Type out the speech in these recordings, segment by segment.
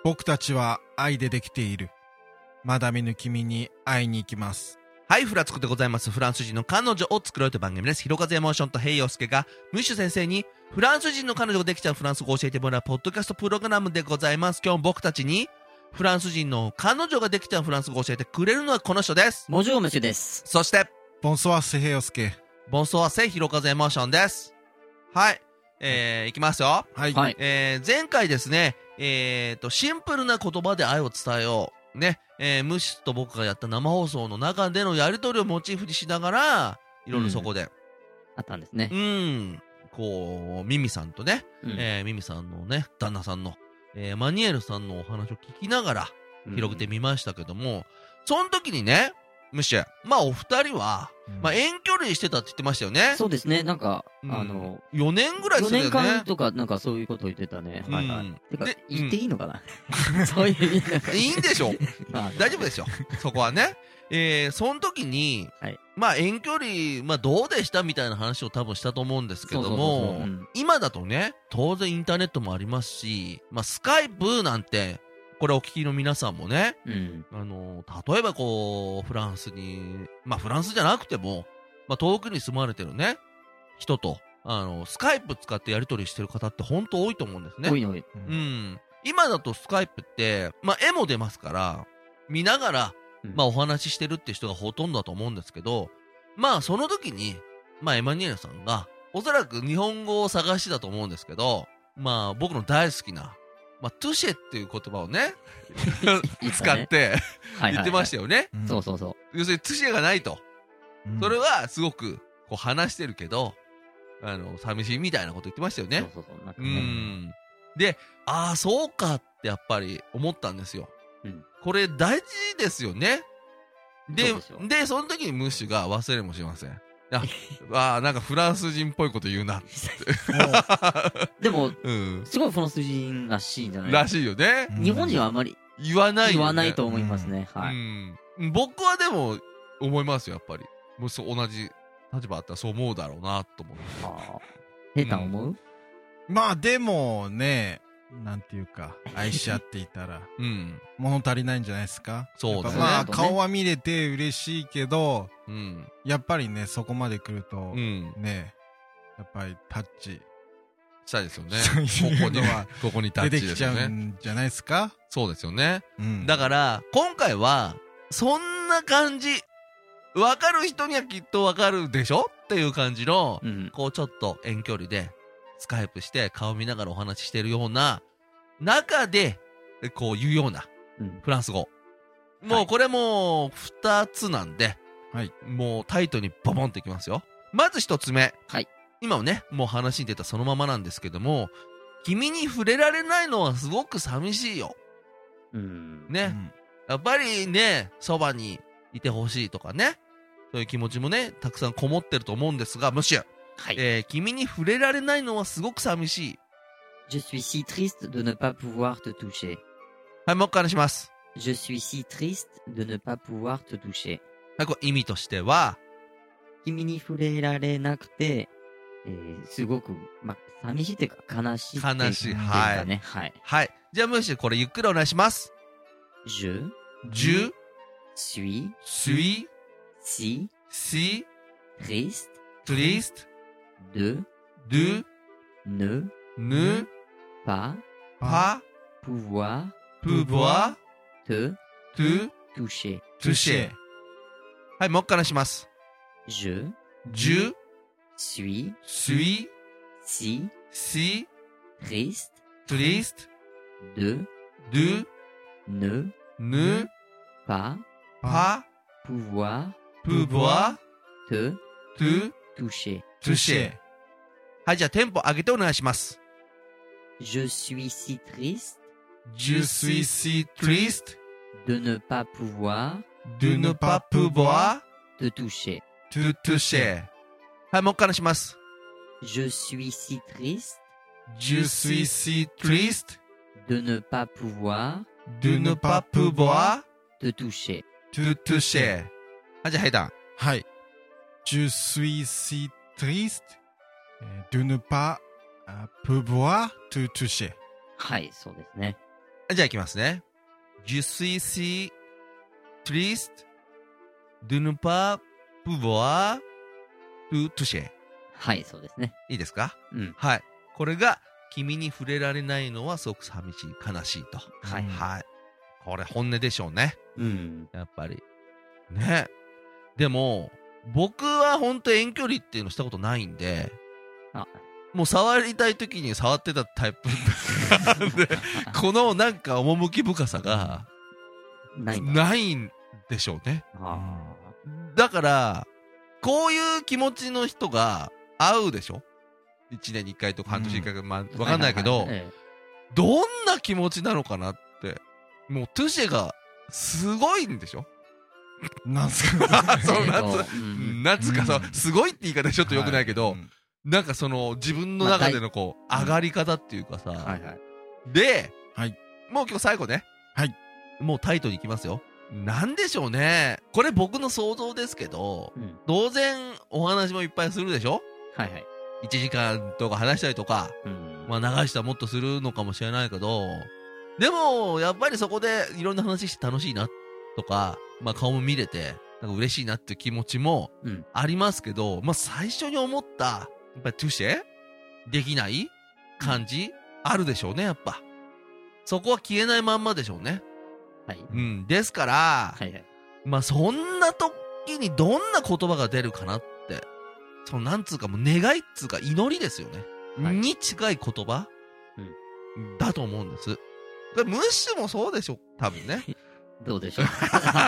僕たちは愛でできている。まだ見ぬ君に会いに行きます。 はい、フラツクでございます。フランス人の彼女を作ろうという番組です。ひろかずエモーションとヘイヨウスケがムッシュ先生にフランス人の彼女ができちゃうフランス語を教えてもらうポッドキャストプログラムでございます。今日も僕たちにフランス人の彼女ができちゃうフランス語を教えてくれるのはこの人です。 ボンジュールムッシュです。 そしてボンソワセヘヨスケ。 ボンソワセひろかずエモーションです。はい、いきますよ。 はい、 前回ですね、シンプルな言葉で愛を伝えようね、ムッシュと僕がやった生放送の中でのやり取りをモチーフにしながらいろいろそこで、 あったんですね。 こうミミさんとね、ミミさんのね旦那さんの、マニエルさんのお話を聞きながら広げてみましたけども、その時にねムッシュ、まあお二人は、遠距離してたって言ってましたよね。 そうですね。なんか、 4年ぐらいしてたよね。 4年間とか、なんかそういうことを言ってたね。はいはい。てか、言っていいのかなそういう意味だから。 いいんでしょう。大丈夫ですよ。そこはね。その時に、まあ遠距離、どうでしたみたいな話を多分したと思うんですけども、今だとね、当然インターネットもありますし、スカイプなんて、これお聞きの皆さんもね、例えばこう、フランスに、フランスじゃなくても、遠くに住まれてるね、人と、スカイプ使ってやり取りしてる方って本当多いと思うんですね。 多い。 今だとスカイプって、絵も出ますから、見ながら、お話ししてるって人がほとんどだと思うんですけど、その時に、エマニュエルさんが、おそらく日本語を探してたと思うんですけど、僕の大好きな、トゥシェっていう言葉をね、使って言ってましたよね。 そう。 要するにトゥシェがないと。それはすごくこう話してるけど、寂しいみたいなこと言ってましたよね。で、そうかってやっぱり思ったんですよ。これ大事ですよね。で、その時にムッシュが忘れもしません。なんかフランス人っぽいこと言うなって。 でも、すごいフランス人らしいんじゃないらしいよね。 日本人はあまり言わないと思いますね。 僕はでも思いますよ、やっぱり。もし同じ立場あったらそう思うだろうなと思う。 ヘイタン思う？ でもね、なんていうか、愛し合っていたら、物足りないんじゃないですか。 そうですね。 顔は見れて嬉しいけど、やっぱりね、そこまで来ると、ね、やっぱりタッチしたいですよね。ここにタッチ出てきちゃうんじゃないですか。 そうですよね。だから、今回は、そんな感じ。わかる人にはきっとわかるでしょっていう感じの、こうちょっと遠距離で、スカイプして顔見ながらお話ししてるような中でこう言うようなフランス語、もうこれも2つなんで、もうタイトにボボンっていきますよ。まず1つ目、今もねもう話に出たそのままなんですけども、君に触れられないのはすごく寂しいよ、ね、やっぱりねそばにいてほしいとかね、そういう気持ちもねたくさんこもってると思うんですが、ムッシュ、君に触れられないのはすごく寂しい。 Je suis si triste de ne pas pouvoir te toucher. はい、もう一回話します。 Je suis si triste de ne pas pouvoir te toucher. はい、これ意味としては、 君に触れられなくて、すごく、寂しいっていうか悲しいっていうかね。 悲しい。はい。じゃあムッシュこれゆっくりお願いします。 Je suis si triste de ne pas pouvoir te toucher. はい、もう一回話します。 Je suis si triste de ne pas pouvoir te toucher. はい、じゃあテンポ上げてお願いします。 Je suis si triste de ne pas pouvoir te toucher. はい、もう一回話します。 Je suis si triste de ne pas pouvoir te toucher. はい、じゃあヘイタン。 はい。Je suis si triste de ne pas pouvoir te toucher. はい、そうですね。 じゃあいきますね。Je suis si triste de ne pas pouvoir te toucher。 はい、そうですね。 いいですか？ うん。 はい。これが、君に触れられないのはすごく寂しい、悲しいと。 はい。 はい。これ本音でしょうね。 うん。 やっぱり。ね。でも、僕は本当遠距離っていうのしたことないんで、もう触りたい時に触ってたタイプで、このなんか趣深さが、ないんでしょうね。だから、こういう気持ちの人が会うでしょ？ 1 年に1回とか半年に1回か、まあ、わかんないけど、どんな気持ちなのかなって、もうトゥシェがすごいんでしょ？ なんすかそう、なんつうかさ、すごいって言い方ちょっと良くないけど、なんかその自分の中でのこう、上がり方っていうかさ、で、もう今日最後ね、もうタイトに行きますよ。なんでしょうね。これ僕の想像ですけど、当然お話もいっぱいするでしょ？1時間とか話したりとか、まあ流したらもっとするのかもしれないけど、でも、やっぱりそこでいろんな話して楽しいなとか、まあ顔も見れて、なんか嬉しいなっていう気持ちもありますけど、まあ最初に思った、やっぱりトゥシェできない感じ、あるでしょうね、やっぱ。そこは消えないまんまでしょうね。ですから、まあそんな時にどんな言葉が出るかなって、そのなんつうかもう願いっつうか祈りですよね。に近い言葉、だと思うんです。ムッシュもそうでしょ、多分ね。 どうでしょう。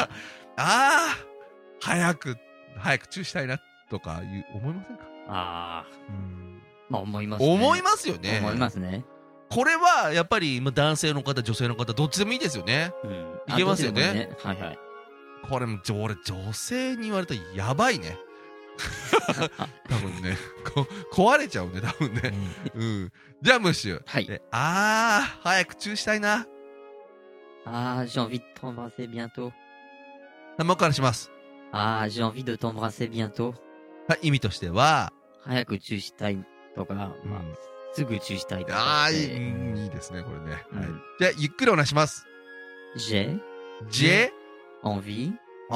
早くチューしたいなとか思いませんか？ まあ思いますね。 思いますよね。 思いますね。 これはやっぱり男性の方、女性の方、どっちでもいいですよね。いけますよね。これも俺女性に言われたらやばいね。多分ね、壊れちゃうね、多分ね。じゃあムッシュ。早くチューしたいな。 j'ai envie de t'embrasser bientôt。 もう一回します。 j'ai envie de t'embrasser bientôt。 意味としては、 早くチューしたいとか、まあ、すぐチューしたいとか。 いいですね、これね。じゃあ、ゆっくりお願いします。 j'ai envie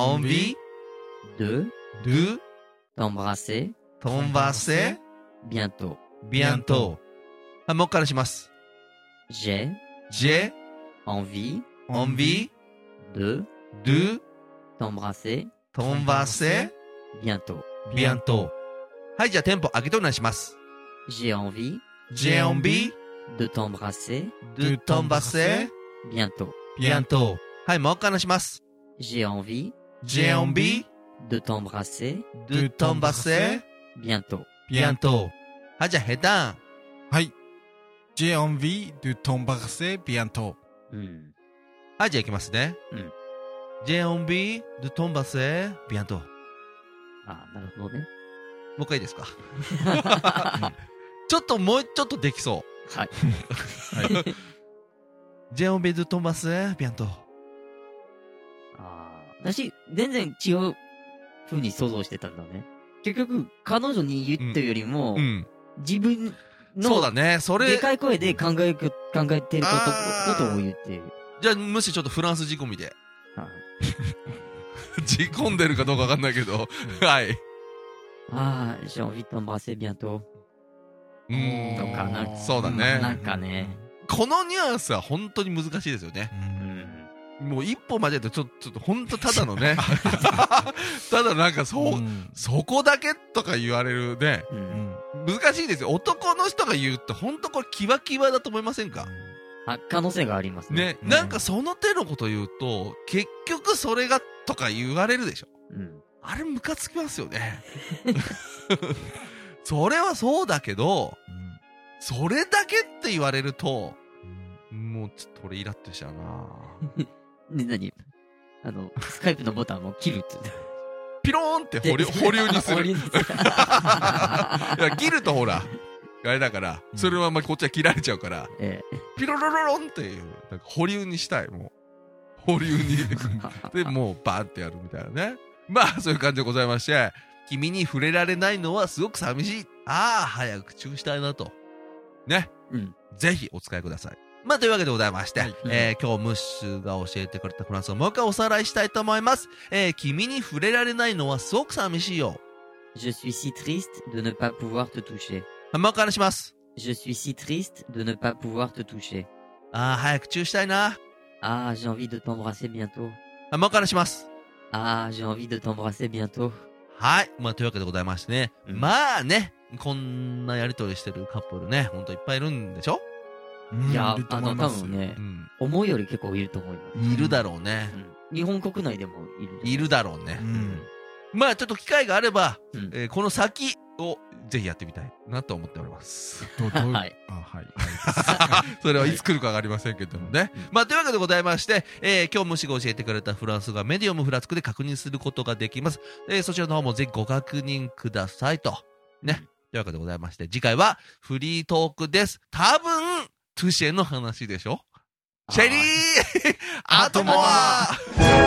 de t'embrasser bientôt。 もう一回します。 j'ai envie de t'embrasser bientôt。 はい、じゃあテンポ上げてお願いします。 j'ai envie de t'embrasser bientôt。 はい、もう一回します。 j'ai envie de t'embrasser bientôt。 はい、じゃあヘタン。 はい。j'ai envie de t'embrasser bientôt。 はい、じゃあいきますね。j'ai envie de t'embrasser bientôt。 なるほどね。 もう一回いいですか？ちょっともうちょっとできそう。 はい。 j'ai envie de t'embrasser bientôt。 私、全然違う風に想像してたんだね。結局、彼女に言ってるよりも、自分の、 そうだね、それ。 でかい声で考えてることを言ってる。 じゃあ、むしろちょっとフランス仕込みで。仕込んでるかどうかわかんないけど、はい。 j'ai envie de t'embrasser bientôt。とかな。 そうだね。 なんかね。 このニュアンスは本当に難しいですよね。もう一歩間違えるとちょっと本当ただのね。ただなんかそこだけとか言われるね。難しいですよ。男の人が言うと本当これキワキワだと思いませんか？ 可能性がありますね。 なんかその手のこと言うと、結局それがとか言われるでしょ。あれムカつきますよね。それはそうだけど、それだけって言われると、もうちょっと俺イラッとしちゃうな。 何スカイプのボタンを切るって。 ピローンって保留にする。いや、切るとほら、あれだから、それはまこっちは切られちゃうから、ピロロロロンっていう、なんか保留にしたい、もう。保留に。で、もうバーンってやるみたいなね。まあ、そういう感じでございまして、君に触れられないのはすごく寂しい。早くチューしたいなと。ね。ぜひお使いください。 まあ、というわけでございまして、今日ムッシュが教えてくれたフランスをもう一回おさらいしたいと思います。君に触れられないのはすごく寂しいよ。 Je suis si triste de ne pas pouvoir te toucher. もう一回話します。 Je suis si triste de ne pas pouvoir te toucher. 早くチューしたいな。 j'ai envie de t'embrasser bientôt. もう一回話します。 j'ai envie de t'embrasser bientôt. はい。まあ、というわけでございましてね。まあね、こんなやりとりしてるカップルね、ほんといっぱいいるんでしょ？ いや、多分ね、思うより結構いると思います。 いるだろうね。 日本国内でもいる。 いるだろうね。まあ、ちょっと機会があれば、この先をぜひやってみたいなと思っております。 はい。 それはいつ来るかわかりませんけどもね。まあ、というわけでございまして、今日虫が教えてくれたフランス語はメディオムフラスクで確認することができます。そちらの方もぜひご確認くださいと。ね。というわけでございまして、次回はフリートークです。多分、トゥシェの話でしょ？シェリーあともー